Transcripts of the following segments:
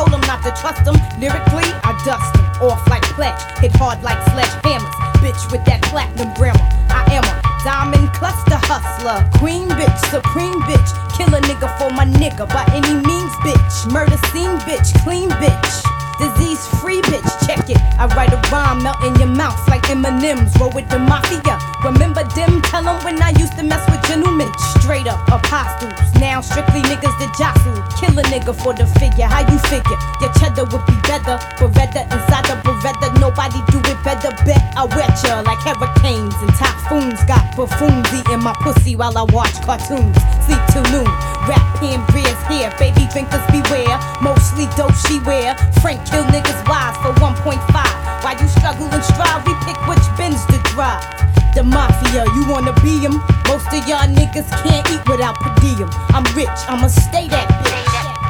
told them not to trust them. Lyrically, I dust them off like pledge, hit hard like sledgehammers. Bitch with that platinum grammar, I am a diamond cluster hustler, queen bitch, supreme bitch, kill a nigga for my nigga by any means, bitch. Murder scene bitch, clean bitch, disease free bitch, check it. I write a rhyme, melt in your mouth like M&M's, roll with the mafia. Remember them? Tell them when I used to mess with gentlemen. Straight up apostles, now strictly niggas that jostle. Kill a nigga for the figure, how you figure? Your cheddar would be better, Beretta inside the Beretta. Nobody do it better, bet I wet ya like hurricanes and typhoons. Got buffoons eating my pussy while I watch cartoons. Sleep till noon, rap Cambria's here, baby drinkers beware. Mostly dope she wear, Frank kill niggas wives for 1.5. While you struggle and strive, we pick which bins to drive. The mafia, you wanna be 'em? Most of y'all niggas can't eat without per diem. I'm rich, I'ma stay that bitch.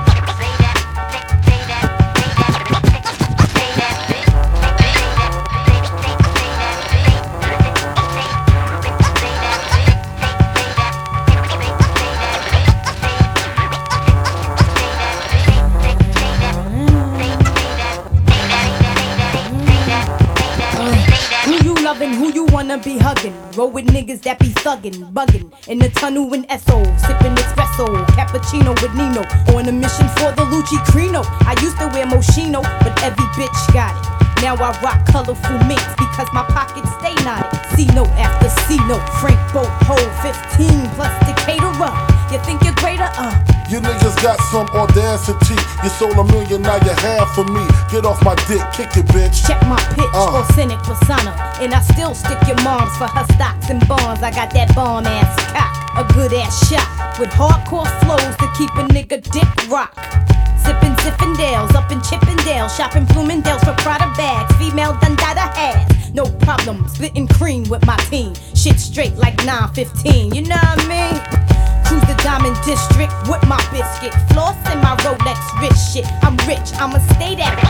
Who you wanna be hugging? Roll with niggas that be thuggin', buggin'. In the tunnel in SO, sippin' espresso, cappuccino with Nino. On a mission for the Lucci Crino. I used to wear Moschino, but every bitch got it. Now I rock colorful minks because my pockets stay knotted. C note after C note, Frank Boat, hold 15 plus the caterer. You think you're greater? You niggas got some audacity. You sold $1 million, now you half for me. Get off my dick, kick it, bitch. Check my pitch, authentic persona. And I still stick your moms for her stocks and bonds. I got that bomb ass cock, a good ass shot with hardcore flows to keep a nigga dick rock. Sippin' Zippendales up in Chippendale, shopping Bloomingdale's for Prada bags. Female Dundada has no problem splitting cream with my team. Shit straight like 915, you know what I mean? Cruise the Diamond District with my biscuit, floss in my Rolex rich shit. I'm rich, I'ma stay that